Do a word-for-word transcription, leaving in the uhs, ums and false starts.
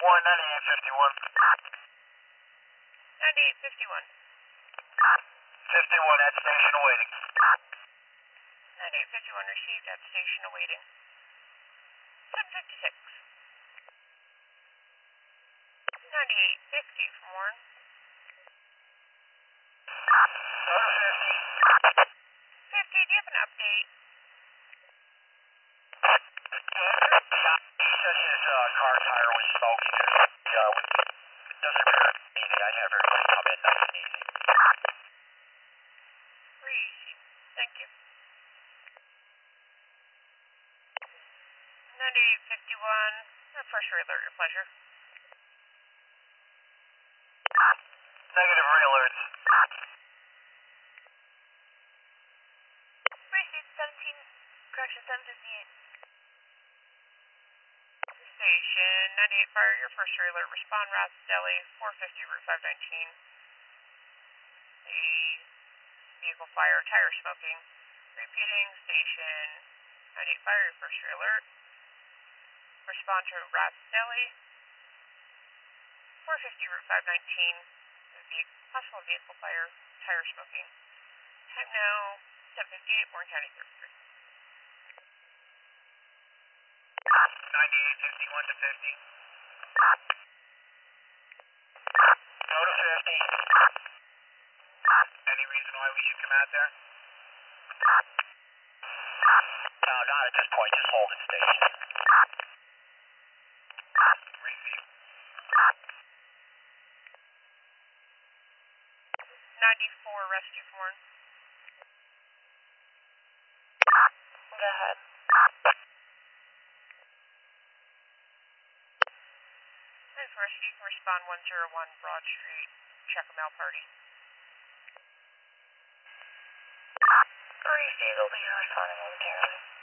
fifty-one, ninety-eight fifty-one. ninety-eight fifty-one. fifty-one at station awaiting. ninety-eight fifty-one received at station awaiting. seven fifty-six. ninety-eight fifty from Warren. fifty, do you have an update? He said his uh, car tire was smoking. Uh, it doesn't appear easy. I'd have everybody come in nice and easy. Easy. Thank you. ninety-eight fifty-one. First alert, your pleasure. Negative re-alerts. Received seventeen, correction seven fifty-eight. Station ninety-eight Fire, your first alert. Respond Rats Deli, four fifty Route five nineteen. A vehicle fire, tire smoking. Repeating, station ninety-eight Fire, your first alert. Respond to Rats Deli, four fifty Route five nineteen. Possible vehicle fire, tire smoking. Time now, seven fifty-eight, Warren County thirty-three. ninety-eight fifty-one to fifty. Go to fifty. Any reason why we should come out there? No, not at this point. Just hold it station. Receive. ninety-four rescue from Warren. Go ahead. And for rescue, you can respond one oh one Broad Street, check a mail party. Receive, will be responding momentarily.